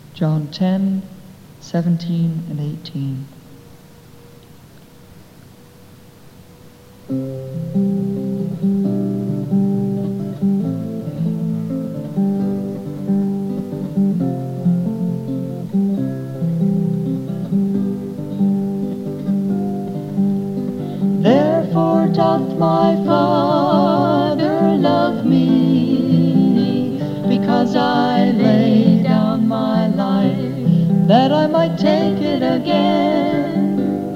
John 10:17 and 18. Therefore doth my Father love me, because I lay down my life, that I might take it again.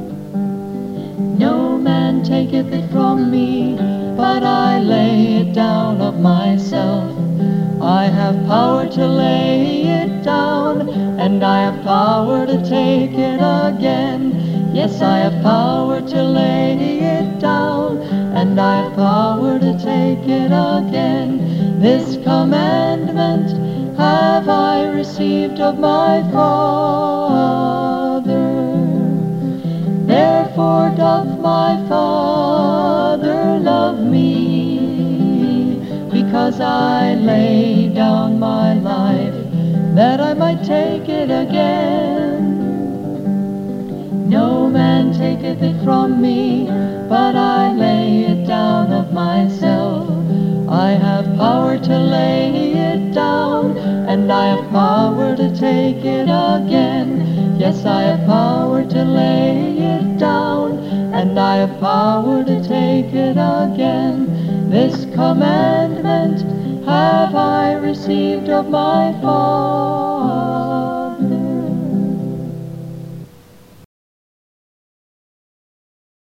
No man taketh it from me, but I lay it down of myself. I have power to lay it down, and I have power to take it again. Yes, I have power to lay it down, and I have power to take it again. This commandment have I received of my Father. Therefore doth my Father love me, because I lay down my life, that I might take it again. No man taketh it from me, but I lay it down of myself. I have power to lay it down, and I have power to take it again. Yes, I have power to lay it down, and I have power to take it again. This commandment have I received of my Father.